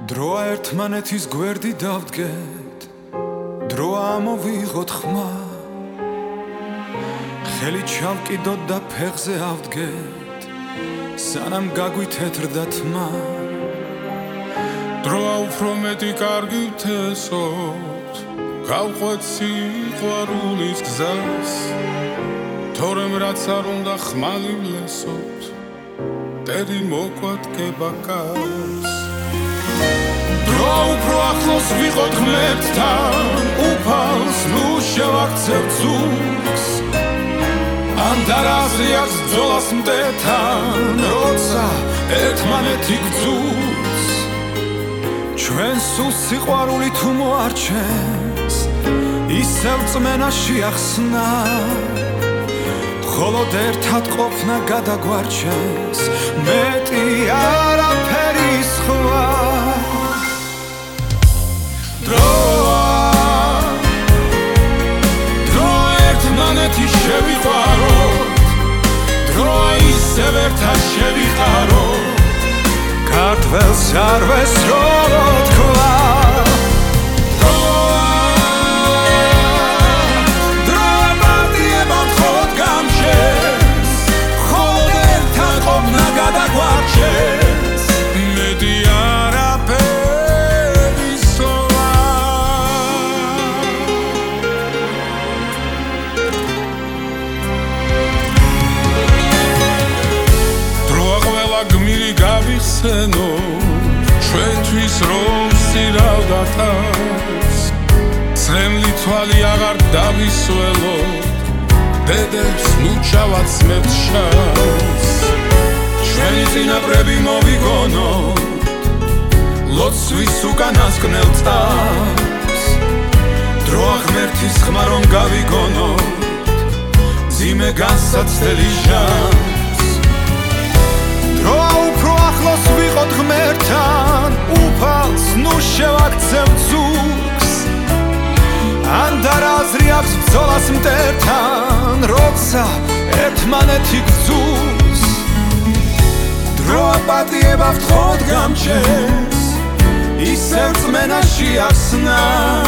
დროა ერთმანეთის გვერდი დავდგეთ, დროა ამოვიღოთ ხმა, ხელი ჩავკიდოთ და ფეხზე ავდგეთ, სანამ გაგვითეთრდა თმა. დროა უფრო მეტი კარგი ვთესოთ, გავყვეთ სიყვარულის გზას, თორემ რაც არ უნდა ხმალი ვლესოთ, ტერი მოგვადგება კარს. დროა უფრო ახლოს ვიყოთ ღმერთთან, უფალს ნუ შევაქცევთ ზურგს, ან დარაზი აქვს ბრძოლას მტერთან, როცა ერთმანეთი გძურს. ჩვენ სულ სიყვარული თუ მოარჩენს, ისევ წმენაში ახსნა, ხოლოდ ერთად ყოფნა გადაგვარჩენს, მეტი არაფერი სხვა. დროა ერთმანეთი შევიყვაროთ, დროა ისევ ერთად შევიყაროთ, ქართველს არ ვესროლოთ ქვა. დროა პარტიებამ მხოლოდ გამჩენს, ხოლოდ ერთად ყოფნა გადაგვარჩენს, მეტი არაფერი სხვა. დროა ყველა გმირი გავიხსენო, ჩვენთვის რომ სირავდათ ას, წრემლი თვალი აღარ დავისველოთ, დედებს ნუ ჩავაცმევთ შანსს, ჩვენი წინაპრები მოვიგონოთ, ლოცვის უკანასკნელ წამს. დროა ღმერთის ხმა რომ გავიგონოთ, მძიმე განსაცდელი ჟამს. დროა უფრო ახლოს ვიყოთ ღმერთთან, უფალს ნუ შევაქცევთ ზურგს, ან დარაზრი აქვს ბრძოლას მტერთან, როცა ერთმანეთი გძურს. დროა პატიება ვთხოვთ გამჩენს, ისევ წმენაში ახსნა,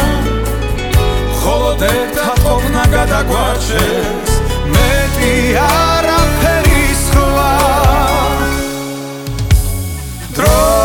ხოლოდ ერთად ყოფნა გადაგვარჩენს, მეტი არაფერი სხვა.